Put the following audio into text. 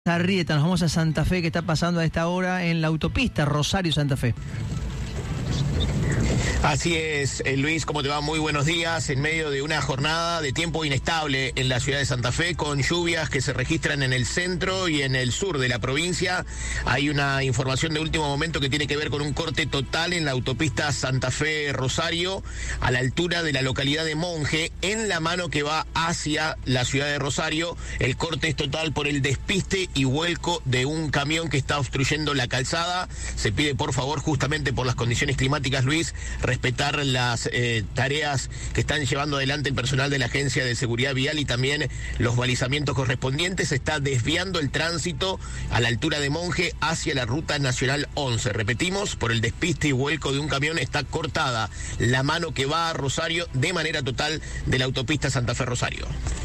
Arrieta, nos vamos a Santa Fe. ¿Qué está pasando a esta hora en la autopista Rosario-Santa Fe? Así es, Luis, ¿cómo te va? Muy buenos días. En medio de una jornada de tiempo inestable en la ciudad de Santa Fe, con lluvias que se registran en el centro y en el sur de la provincia, hay una información de último momento que tiene que ver con un corte total en la autopista Santa Fe-Rosario, a la altura de la localidad de Monje, en la mano que va hacia la ciudad de Rosario. El corte es total por el despiste y vuelco de un camión que está obstruyendo la calzada. Se pide, por favor, justamente por las condiciones climáticas, Luis, respetar las tareas que están llevando adelante el personal de la Agencia de Seguridad Vial y también los balizamientos correspondientes. Se está desviando el tránsito a la altura de Monje hacia la Ruta Nacional 11. Repetimos, por el despiste y vuelco de un camión está cortada la mano que va a Rosario de manera total de la autopista Santa Fe-Rosario.